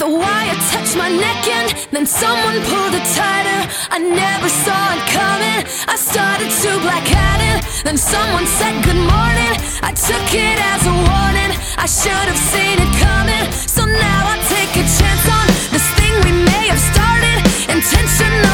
The wire touched my neck and then someone pulled it tighter. I never saw it coming, I started to black out it. Then someone said good morning, I took it as a warning. I should have seen it coming, so now I take a chance on this thing we may have started. Intentional